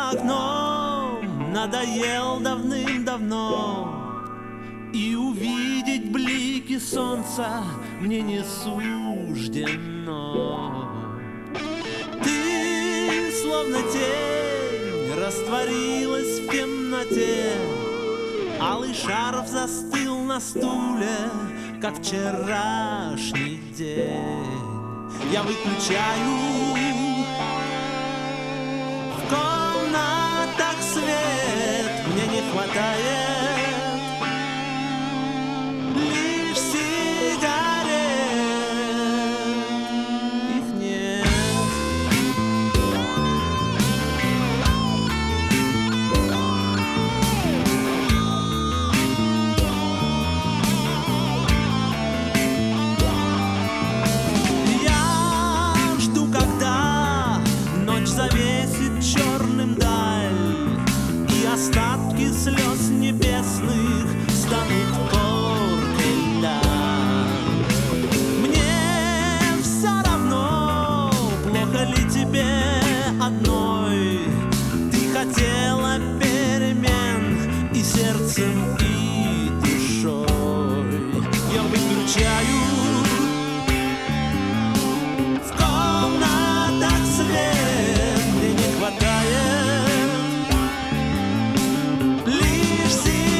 за окном надоел давным-давно, и увидеть блики солнца мне не суждено. Ты, словно тень, растворилась в темноте. Алый шарф застыл на стуле, как вчерашний день. Я выключаю в комнатах свет, мне не хватает лишь сигарет, их нет. Завесит черным даль, и остатки слез небесных станут коркой льда. Мне все равно, плохо ли тебе одной. Ты хотела перемен и сердцем, и душой. Я выключаю в комнатах свет, мне не хватает лишь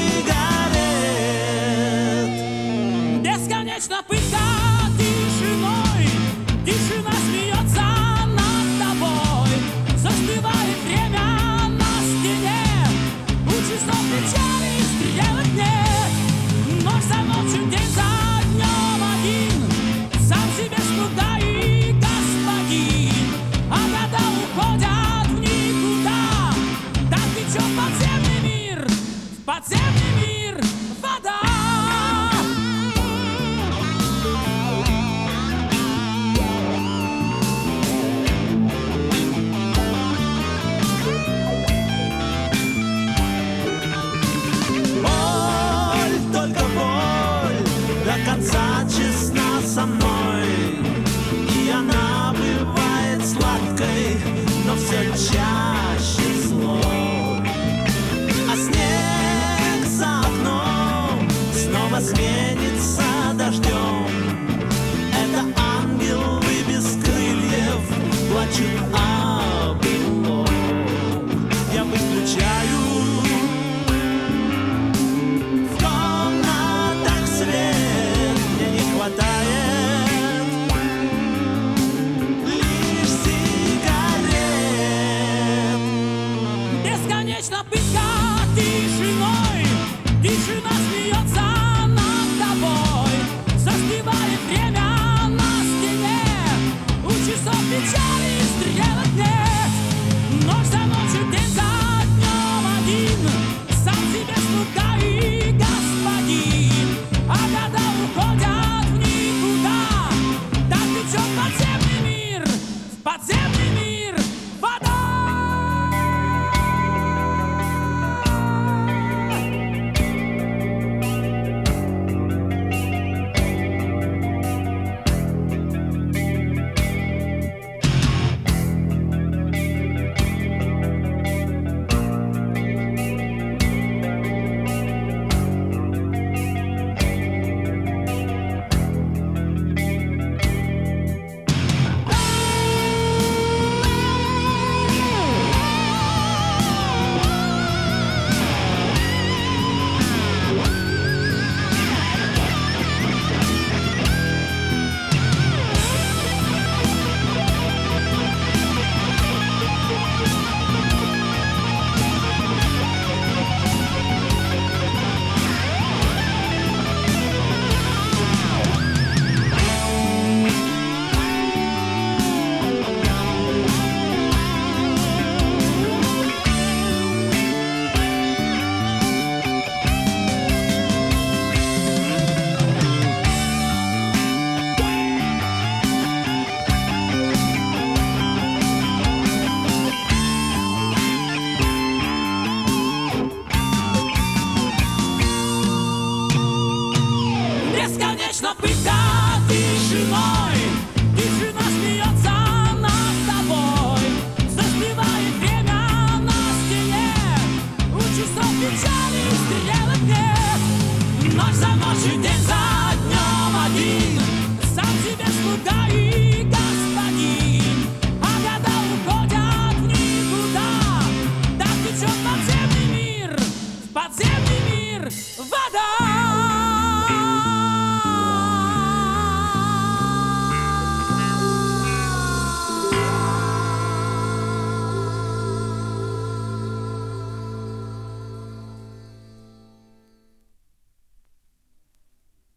сигарет. Бесконечно пытка тишиной, тишина смеется над тобой. Застывает время на стене, лучи снов печали сделать нет. Ночь за ночью, день за днем один, сам себе слуга и господин. А года уходят в никуда, так течет подземный мир, в подземный мир вода. Боль, только боль, до конца честна со мной, и она бывает сладкой, но все